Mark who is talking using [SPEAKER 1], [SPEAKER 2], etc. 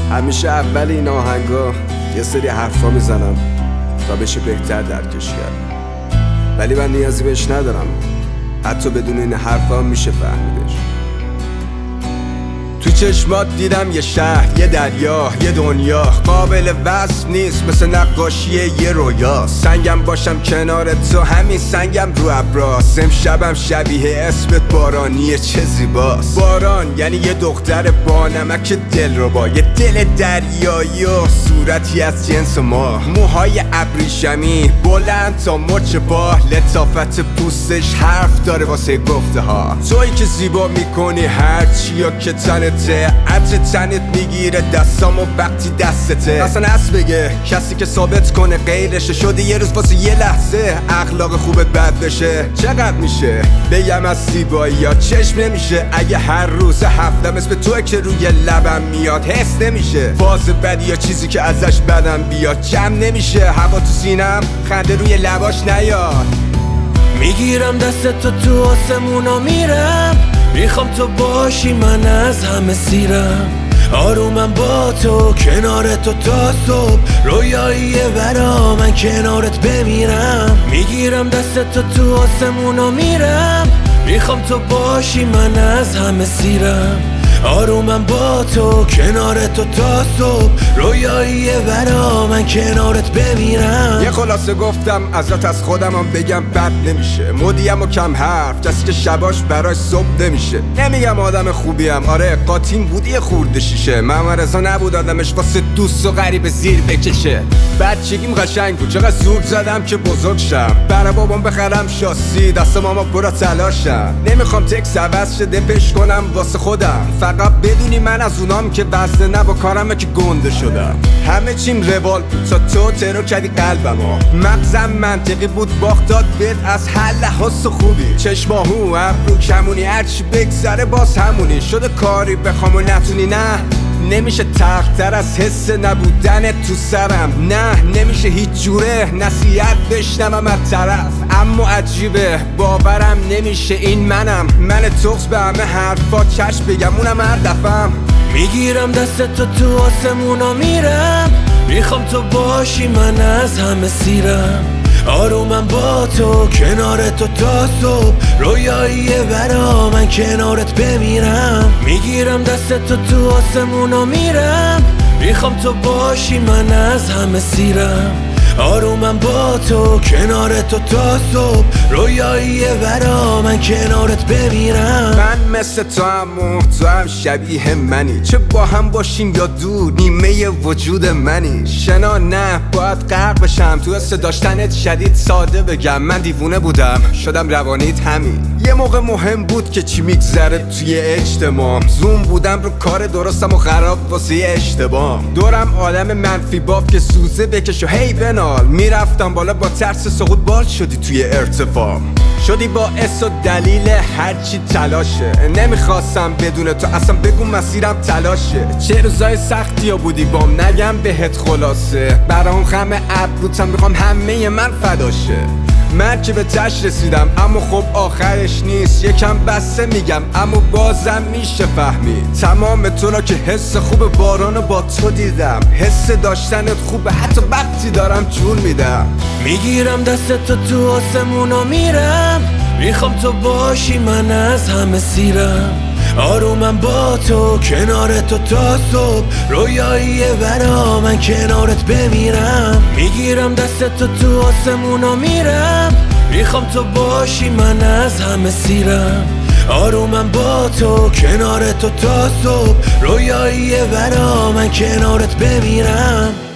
[SPEAKER 1] همیشه اول این آهنگا یه سری حرفا میزنم تا بشه بهتر درکش کرد، ولی من نیازی بهش ندارم. حتی بدون این حرفا میشه فهمیدش. تو چشمات دیدم یه شهر، یه دریا، یه دنیا قابل وصف نیست، مثل نقاشی یه رویا. سنگم باشم کنار تو، همین سنگم رو ابراست. امشبم شبیه اسمت بارانیه، چه زیباست. باران یعنی یه دختر با نمک دل رو با یه دل دریایی و صورتی از جنس ما. موهای ابریشمی بلند تا مچ پا، لطافت پوستش حرف داره واسه گفته ها. تویی که زیبا میکنی هر چیا که تنته، عطر تنت میگیره دستامو وقتی دستته. اصلا از بگه کسی که ثابت کنه غیرشه، شده یه روز واسه یه لحظه اخلاق خوبت بد بشه. چقدر میشه بگم از زیبایی یا چشم نمیشه، اگه هر روز هفتم اسم توی که روی لبم میاد حس نمیشه. باز بدی یا چیزی که ازش بدم بیاد جمع نمیشه. هوا تو سینم خنده روی لباش نیاد.
[SPEAKER 2] میگیرم دست تو آسمونا میرم، میخوام تو باشی من از همه سیرم. آرومم با تو کنار تو تا صبح، رویاییه برا من کنارت بمیرم. میگیرم دست تو آسمونا میرم، میخوام تو باشی من از همه سیرم. آرومم با تو کنار تو تا صبح، رویاییه برا من کنارت بمیرم.
[SPEAKER 1] یه خلاصه گفتم ازت از خودمم بگم بد نمیشه. مدیم و کم حرف، کسی که شباش براش صبح نمیشه. نمیگم آدم خوبیم، آره قاطیم بودی خورده شیشه. محمد رضا نبود آدمش واسه دوست و غریب زیر بکشه. بچگیم قشنگ بود، چقدر زور زدم که بزرگ شم. برا بابام بخرم شاسی، دست ماما پرا تلاشم. نمیخوام تکس عوض شه دپش کنم واسه خودم، فقط بدونی من از اونام که وزنه نه با کارمه که گنده شدم. همه چیم روال بود تا تو ترو کردی قلبمو. مغزم منطقی بود باخت داد بهت از هر لحاظ خوبی. چشماهو ابرو کمونی هرچی بگذره باز همونی. شده کاری بخوام و نتونی، نه نمیشه تختر از حس نبودن تو سرم. نه نمیشه هیچ جوره نصیحت بشنوم از طرف. اما عجیبه باورم نمیشه این منم، من تخص به همه حرفا چشم بگم اونم هر دفعم.
[SPEAKER 2] میگیرم دست تو آسمونا میرم، میخوام تو باشی من از همه سیرم. آرومم با تو کنار تو تا صبح، رویاییه برا من کنارت بمیرم. میگیرم دست تو آسمونا میرم، میخوام تو باشی من از همه سیرم. آرومم با تو کنار تو تا صبح، رویاییه برا من کنارت بمیرم.
[SPEAKER 1] من مثل تو هم شبیه منی، چه با هم باشیم یا دور نیمه وجود منی. شنا نه باید غرق بشم تو حس داشتنت. شدید ساده بگم من دیوونه بودم شدم روانیت همین. یه موقع مهم بود که چی میگذره توی اجتماع. زوم بودم رو کار درستم و خراب واسه اشتباه. دورم آدم منفی باف که سوزه بکش و هی بنال. میرفتم بالا با ترس سقوط بال شدی توی ارتفاع. شدی باعث و دلیل هرچی تلاشه. نمیخواستم بدون تو اصلا بگو مسیرم تلاشه. چه روزای سختی ها بودی بام نگم بهت خلاصه. برام خم ابروتم میخوام همه من فداشه. من که به تش رسیدم اما خب آخرش نیست. یکم بسته میگم اما بازم میشه فهمید. تمام تو را که حس خوب بارانو با تو دیدم. حس داشتنت خوبه حتی وقتی دارم جون میدم.
[SPEAKER 2] میگیرم دست تو آسمونا میرم، میخوام تو باشی من از همه سیرم. آرومم با تو کنار تو تا صبح، رویاییه برا من کنارت بمیرم. میگیرم دست تو آسمونا میرم، میخوام تو باشی من از همه سیرم. آرومم با تو کنار تو تا صبح، رویاییه برا من کنارت بمیرم.